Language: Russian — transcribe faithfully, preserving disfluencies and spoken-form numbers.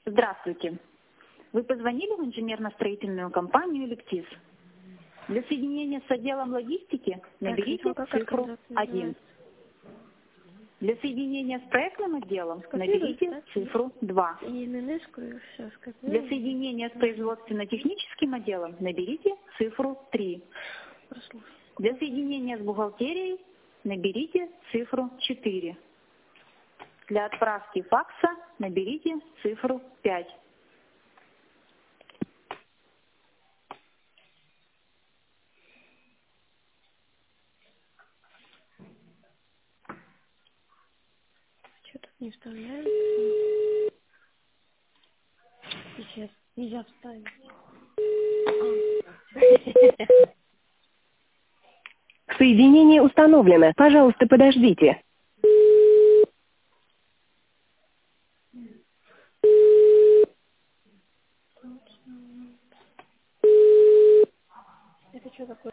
Здравствуйте. Вы позвонили в инженерно-строительную компанию «Электис». Для соединения с отделом логистики наберите Так, как цифру организация один. называется? Для соединения с проектным отделом Скопируешь, наберите да? цифру два. И ННС-ку и все Для скопируешь. соединения с производственно-техническим отделом наберите цифру три. Прослушай. Для соединения с бухгалтерией наберите цифру четыре. Для отправки факса наберите цифру пять. Что тут не вставляется? Сейчас нельзя вставить. Соединение установлено. Пожалуйста, подождите. Это что такое?